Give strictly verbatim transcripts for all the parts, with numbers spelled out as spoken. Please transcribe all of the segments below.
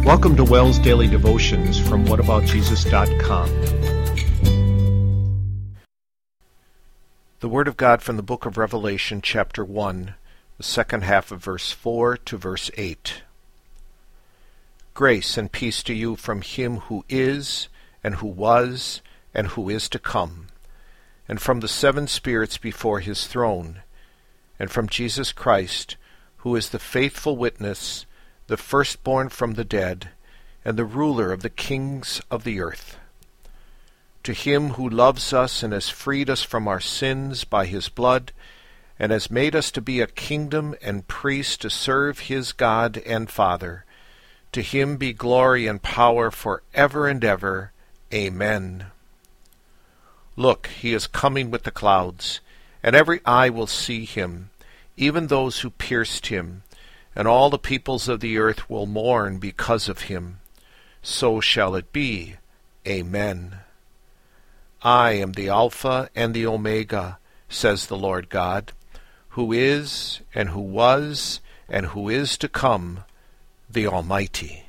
Welcome to Wells Daily Devotions from what about jesus dot com. The Word of God from the book of Revelation, chapter one, the second half of verse four to verse eight. Grace and peace to you from him who is, and who was, and who is to come, and from the seven spirits before his throne, and from Jesus Christ, who is the faithful witness, the firstborn from the dead, and the ruler of the kings of the earth. To him who loves us and has freed us from our sins by his blood, and has made us to be a kingdom and priests to serve his God and Father, to him be glory and power for ever and ever. Amen. Look, he is coming with the clouds, and every eye will see him, even those who pierced him, and all the peoples of the earth will mourn because of him. So shall it be. Amen. I am the Alpha and the Omega, says the Lord God, who is, and who was, and who is to come, the Almighty.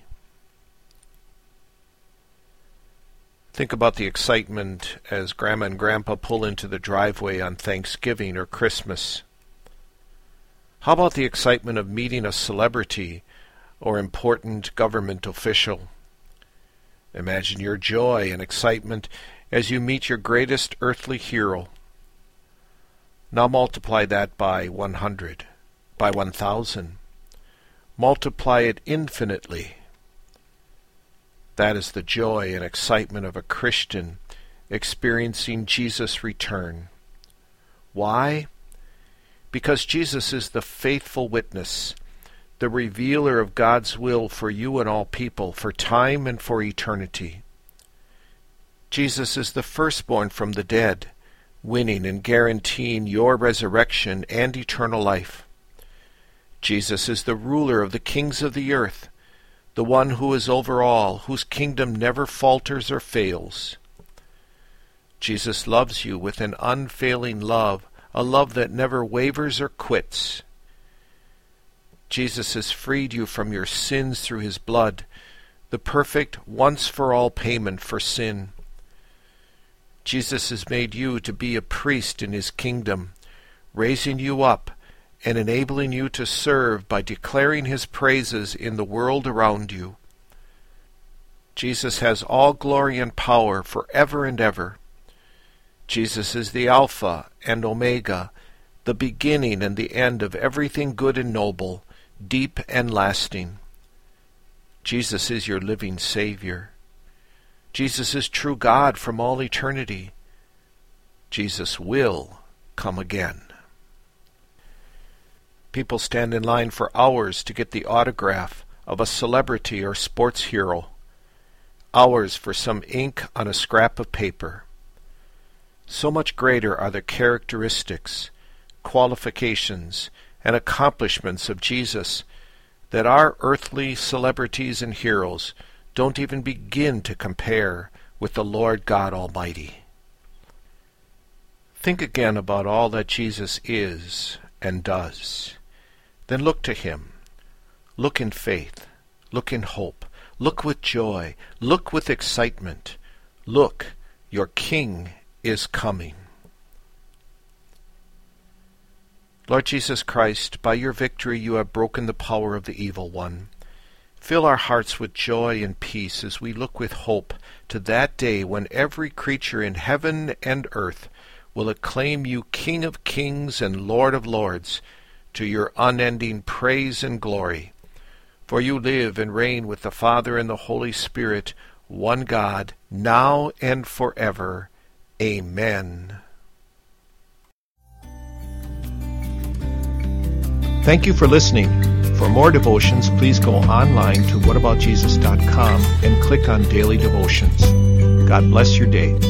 Think about the excitement as Grandma and Grandpa pull into the driveway on Thanksgiving or Christmas. How about the excitement of meeting a celebrity or important government official? Imagine your joy and excitement as you meet your greatest earthly hero. Now multiply that by one hundred, by one thousand. Multiply it infinitely. That is the joy and excitement of a Christian experiencing Jesus' return. Why? Because Jesus is the faithful witness, the revealer of God's will for you and all people, for time and for eternity. Jesus is the firstborn from the dead, winning and guaranteeing your resurrection and eternal life. Jesus is the ruler of the kings of the earth, the one who is over all, whose kingdom never falters or fails. Jesus loves you with an unfailing love, a love that never wavers or quits. Jesus has freed you from your sins through his blood, the perfect once-for-all payment for sin. Jesus has made you to be a priest in his kingdom, raising you up and enabling you to serve by declaring his praises in the world around you. Jesus has all glory and power forever and ever. Jesus is the Alpha and Omega, the beginning and the end of everything good and noble, deep and lasting. Jesus is your living Savior. Jesus is true God from all eternity. Jesus will come again. People stand in line for hours to get the autograph of a celebrity or sports hero. Hours for some ink on a scrap of paper. So much greater are the characteristics, qualifications, and accomplishments of Jesus that our earthly celebrities and heroes don't even begin to compare with the Lord God Almighty. Think again about all that Jesus is and does. Then look to him. Look in faith. Look in hope. Look with joy. Look with excitement. Look, your King is coming. Lord Jesus Christ, by your victory you have broken the power of the evil one. Fill our hearts with joy and peace as we look with hope to that day when every creature in heaven and earth will acclaim you King of kings and Lord of lords, to your unending praise and glory. For you live and reign with the Father and the Holy Spirit, one God, now and forever. Amen. Thank you for listening. For more devotions, please go online to what about jesus dot com and click on Daily Devotions. God bless your day.